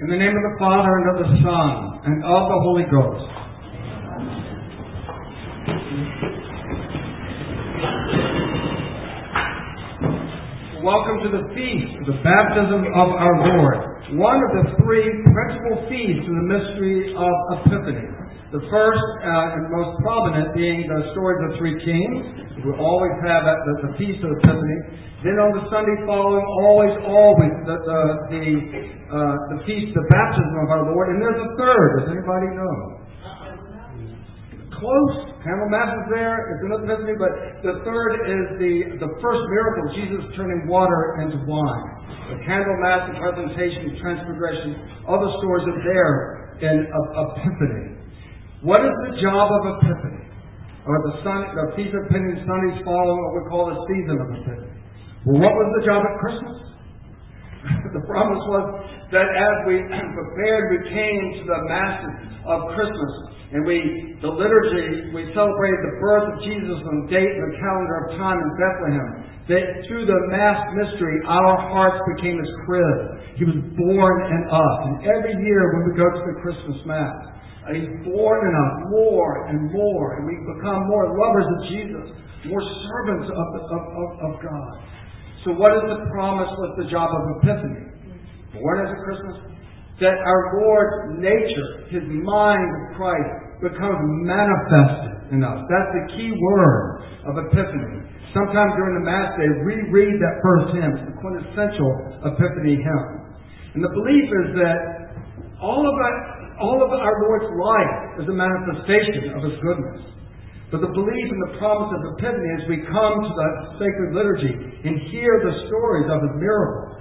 In the name of the Father, and of the Son, and of the Holy Ghost. Welcome to the feast of the baptism of our Lord, one of the three principal feasts in the mystery of Epiphany. The first and most prominent being the story of the three kings. We always have at the Feast of Epiphany. Then on the Sunday following, always the feast, the baptism of our Lord. And there's a third. Does anybody know? Close. Candle Mass is there. It's an Epiphany, but the third is the first miracle, Jesus turning water into wine. The Candle Mass, the presentation, the transfiguration, all the stories are there in Epiphany. What is the job of Epiphany? Or the Feast of Epiphany Sundays following what we call the season of Epiphany. Well, what was the job at Christmas? The promise was that as we prepared, we came to the Mass of Christmas. And the liturgy, we celebrated the birth of Jesus on the date and the calendar of time in Bethlehem. That through the Mass mystery, our hearts became His crib. He was born in us. And every year when we go to the Christmas Mass, He's born in us more and more. And we become more lovers of Jesus, more servants of God. So what is the promise with the job of Epiphany? Born as a Christmas? That our Lord's nature, His mind of Christ, becomes manifested in us. That's the key word of Epiphany. Sometimes during the Mass day, reread that first hymn. It's the quintessential Epiphany hymn. And the belief is that all of our Lord's life is a manifestation of His goodness. But the belief and the promise of Epiphany is we come to the sacred liturgy and hear the stories of His miracles,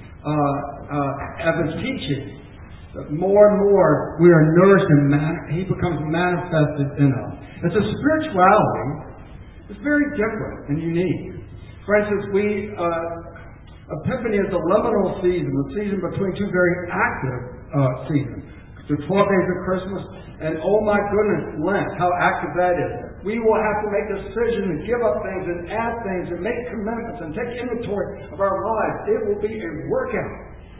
of His teaching. But more and more we are nourished and He becomes manifested in us. And so spirituality is very different and unique. For instance, Epiphany is a liminal season, the season between two very active seasons. The 12 days of Christmas, and oh my goodness, Lent, how active that is. We will have to make decisions and give up things and add things and make commitments and take inventory of our lives. It will be a workout.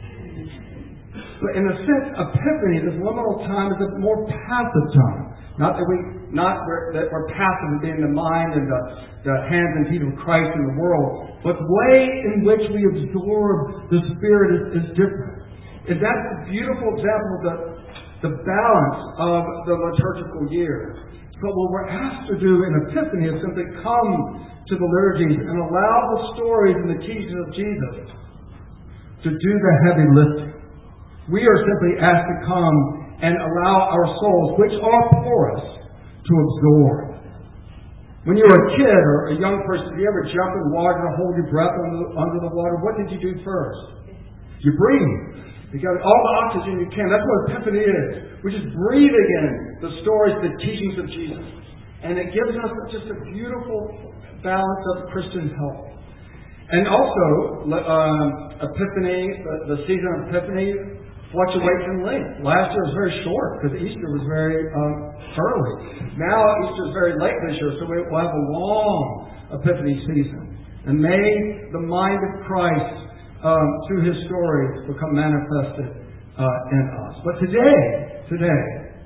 But in a sense, Epiphany, this liminal time, is a more passive time. Not that we're passive in being the mind and the hands and feet of Christ in the world, but the way in which we absorb the Spirit is different. And that's a beautiful example of the balance of the liturgical year. But what we're asked to do in Epiphany is simply come to the liturgies and allow the stories and the teachings of Jesus to do the heavy lifting. We are simply asked to come and allow our souls, which are porous, to absorb. When you were a kid or a young person, did you ever jump in water and hold your breath under the water? What did you do first? You breathe. You got all the oxygen you can. That's what Epiphany is. We're just breathing in the stories, the teachings of Jesus. And it gives us just a beautiful balance of Christian health. And also, Epiphany, the season of Epiphany, fluctuates in length. Last year was very short because Easter was very early. Now Easter is very late this year, so we'll have a long Epiphany season. And may the mind of Christ through His stories become manifested in us. But today,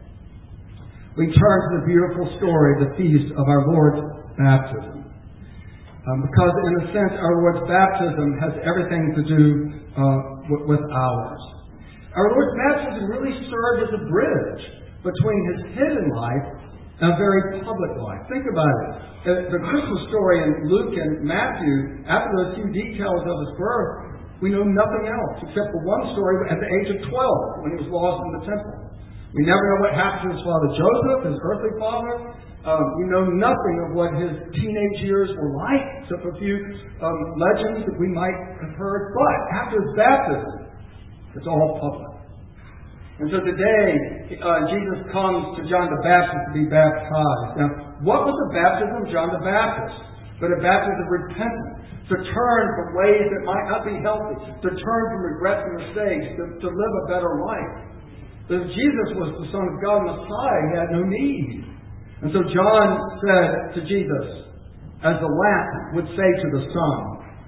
we turn to the beautiful story, the feast of our Lord's baptism. Because in a sense, our Lord's baptism has everything to do with ours. Our Lord's baptism really served as a bridge between His hidden life and a very public life. Think about it. The Christmas story in Luke and Matthew, after those few details of His birth, we know nothing else except for one story at the age of 12 when He was lost in the temple. We never know what happened to His father Joseph, His earthly father. We know nothing of what His teenage years were like, except for a few legends that we might have heard. But after His baptism, it's all public. And so today, Jesus comes to John the Baptist to be baptized. Now, what was the baptism of John the Baptist? But a baptism of repentance. To turn from ways that might not be healthy, to turn from regrets and mistakes, to live a better life. But if Jesus was the Son of God, Messiah, He had no need. And so John said to Jesus, as the lamp would say to the sun,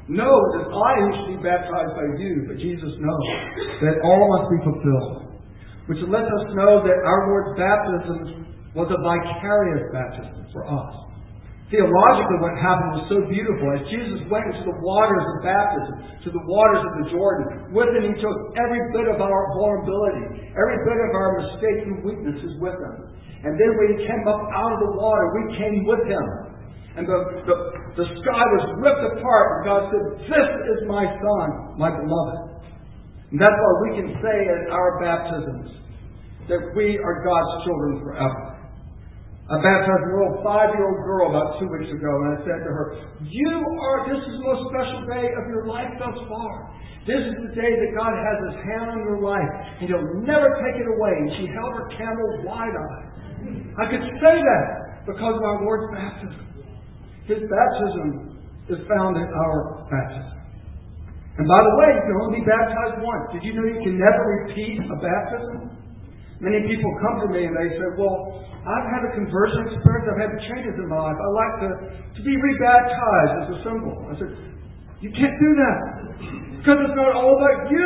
know that I am to be baptized by you, but Jesus knows that all must be fulfilled. Which lets us know that our Lord's baptism was a vicarious baptism for us. Theologically, what happened was so beautiful. As Jesus went into the waters of baptism, to the waters of the Jordan, with him he took every bit of our vulnerability, every bit of our mistakes and weaknesses with him. And then when he came up out of the water, we came with him. And the sky was ripped apart, and God said, "This is my Son, my beloved." And that's why we can say at our baptisms that we are God's children forever. I baptized a little 5-year-old girl about 2 weeks ago, and I said to her, this is the most special day of your life thus far. This is the day that God has His hand on your life, and He'll never take it away. And she held her candle wide-eyed. I could say that because of our Lord's baptism. His baptism is found in our baptism. And by the way, you can only be baptized once. Did you know you can never repeat a baptism? Many people come to me and they say, "Well, I've had a conversion experience. I've had changes in my life. I like to be rebaptized as a symbol." I said, "You can't do that because it's not all about you.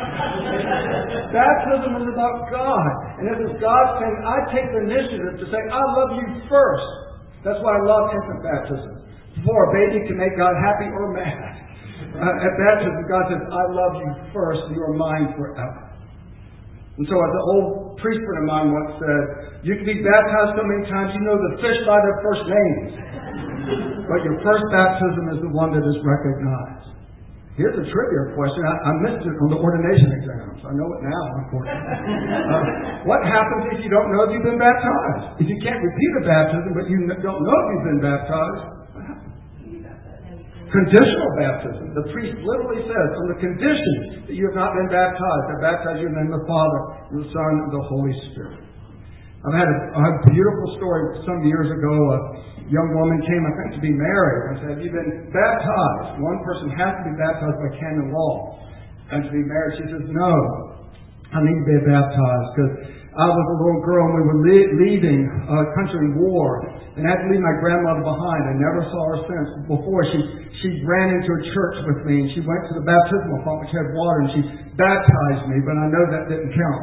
Baptism is about God. And this is God saying, I take the initiative to say, I love you first." That's why I love infant baptism. Before a baby can make God happy or mad. At baptism, God says, "I love you first. You are mine forever." And so as an old priest friend of mine once said, "You can be baptized so many times you know the fish by their first names. But your first baptism is the one that is recognized." Here's a trivia question. I missed it on the ordination exams. I know it now, unfortunately. What happens if you don't know if you've been baptized? If you can't repeat a baptism, but you don't know if you've been baptized, what happens? Conditional baptism. The priest literally says, on the condition that you have not been baptized, I baptize you in the name of the Father, and the Son, and the Holy Spirit. I had a beautiful story some years ago. A young woman came, I think, to be married. I said, "Have you been baptized?" One person has to be baptized by canon law. And to be married, she says, "No, I need to be baptized because I was a little girl and we were leaving a country war and had to leave my grandmother behind. I never saw her since. Before she ran into a church with me and she went to the baptismal font which had water and she baptized me, but I know that didn't count."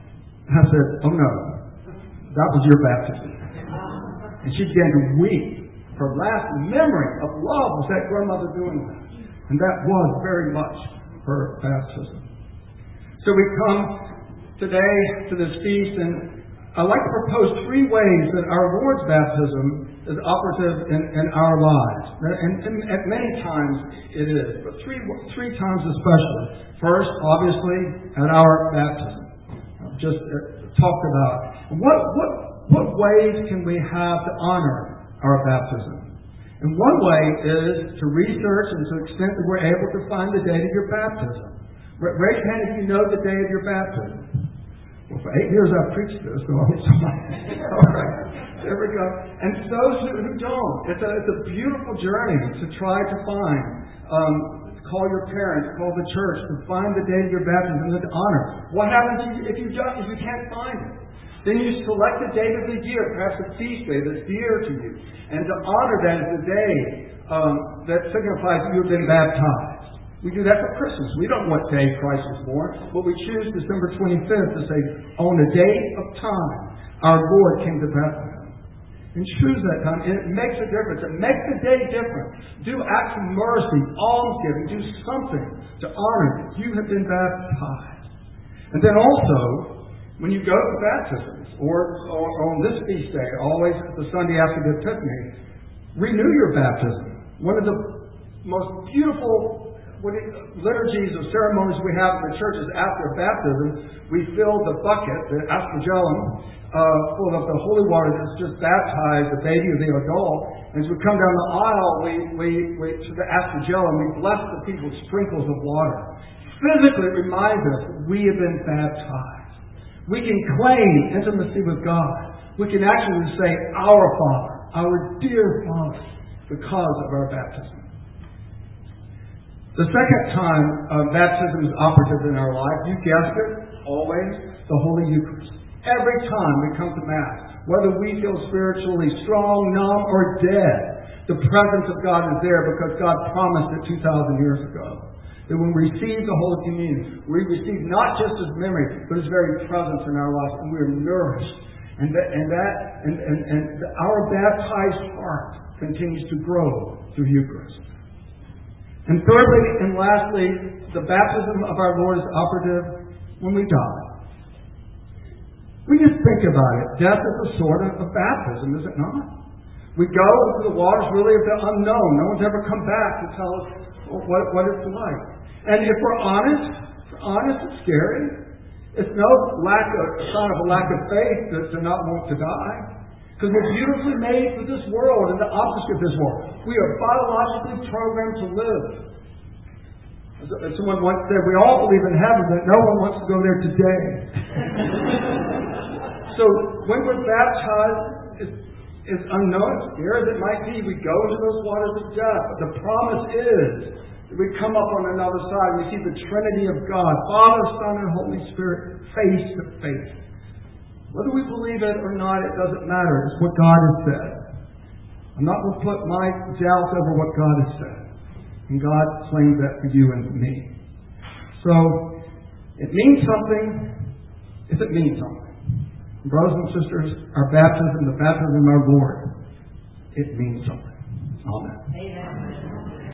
I said, "Oh no, that was your baptism." And she began to weep. Her last memory of love was that grandmother doing that. And that was very much her baptism. So we come today to this feast, and I'd like to propose 3 ways that our Lord's baptism is operative in our lives. And at many times it is, but three times especially. First, obviously, at our baptism. I've just talked about what ways can we have to honor our baptism. And one way is to research and to the extent that we're able to find the date of your baptism. Raise your hand if you know the day of your baptism. Well, for 8 years I've preached this, so I hope somebody. All right, there we go. And those who don't, it's a beautiful journey to try to find. Call your parents, call the church to find the date of your baptism and to honor. What happens if you can't find it? Then you select a date of the year, perhaps a feast day that's dear to you, and to honor that as the day that signifies you have been baptized. We do that for Christmas. We don't know what day Christ was born, but we choose December 25th to say, on the day of time, our Lord came to Bethlehem. And choose that time, and it makes a difference. It makes the day different. Do acts of mercy, almsgiving, do something to honor that you have been baptized. And then also, when you go to baptisms, or on this feast day, always the Sunday after the Epiphany, renew your baptism. One of the most beautiful liturgies or ceremonies we have in the church is after baptism, we fill the bucket, the aspergillum, full of the holy water that's just baptized the baby or the adult. As we come down the aisle, we to the aspergillum, we bless the people with sprinkles of water. Physically, it reminds us that we have been baptized. We can claim intimacy with God. We can actually say, "Our Father, our dear Father," because of our baptism. The second time baptism is operative in our life, you guessed it, always the Holy Eucharist. Every time we come to Mass, whether we feel spiritually strong, numb, or dead, The presence of God is there because God promised it 2,000 years ago. That when we receive the Holy Communion, we receive not just His memory, but His very presence in our lives, and we are nourished. And our baptized heart continues to grow through Eucharist. And thirdly and lastly, the baptism of our Lord is operative when we die. We just think about it. Death is a sort of baptism, is it not? We go into the waters really of the unknown. No one's ever come back to tell us what it's like. And if we're honest, it's scary. It's no sign of a lack of faith to not want to die. Because we're beautifully made for this world and the opposite of this world. We are biologically programmed to live. As someone once said, we all believe in heaven, but no one wants to go there today. So when we're baptized, it's unknown, scary as it might be, we go into those waters of death. But the promise is that we come up on another side and we see the Trinity of God, Father, Son, and Holy Spirit, face to face. Whether we believe it or not, it doesn't matter. It's what God has said. I'm not going to put my doubts over what God has said. And God claims that for you and for me. So, it means something if it means something. Brothers and sisters, our baptism, the baptism of our Lord, it means something. Amen. Amen.